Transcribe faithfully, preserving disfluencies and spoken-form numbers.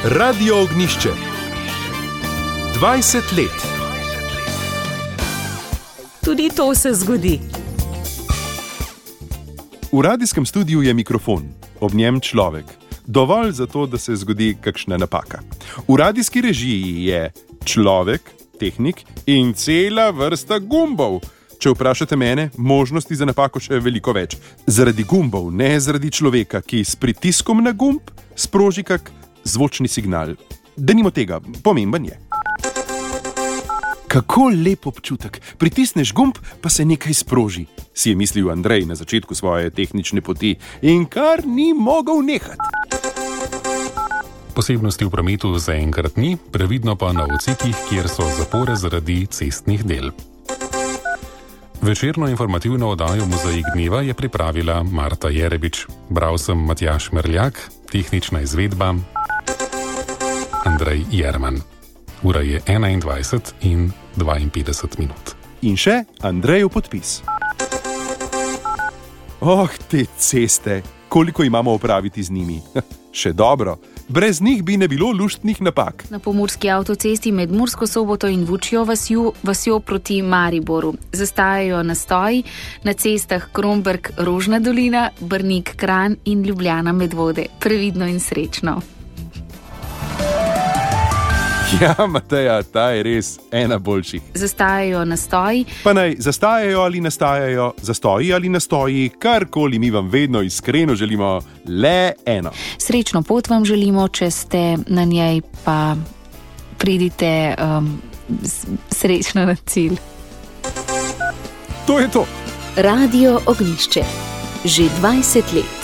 Radio Ognjišče. dvajset let. Tudi to se zgodi. V radijskem studiu je mikrofon, ob njem človek. Dovolj za to, da se zgodi kakšna napaka. V radijski režiji je človek, tehnik in cela vrsta gumbov. Če vprašate mene, možnosti za napako še je veliko več. Zaradi gumbov, ne zaradi človeka, ki s pritiskom na gumb sproži kak zvočni signal. Denimo tega, pomemben je. Kako lep občutek, pritisneš gumb, pa se nekaj sproži, si je mislil Andrej na začetku svoje tehnične poti in kar ni mogel nehati. Posebnosti v prometu zaenkrat ni, previdno pa na odsekih, kjer so zapore zaradi cestnih del. Večerno informativno oddajo Mozaik dneva je pripravila Marta Jerebič. Bral sem Matjaž Merljak, tehnična izvedba Andrej Jerman. Ura je enaindvajset in dvainpetdeset minut. In še Andrejev podpis. Oh, te ceste, koliko imamo opraviti z njimi. Še dobro, brez njih bi ne bilo luštnih napak. Na pomurski avtocesti med Mursko Soboto in Vučjo vasjo, vasjo proti Mariboru zastajajo nastoji na cestah Kromberk, Rožna dolina, Brnik, Kranj in Ljubljana Medvode. Previdno in srečno. Ja, Mateja, ta je res ena boljših. Zastajajo nastoji. Pa naj zastajajo ali nastajajo, zastoji ali nastoji, karkoli, mi vam vedno iskreno želimo le eno. Srečno pot vam želimo, če ste na njej, pa pridite um, srečno na cilj. To je to. Radio Ognjišče. Že dvajset let.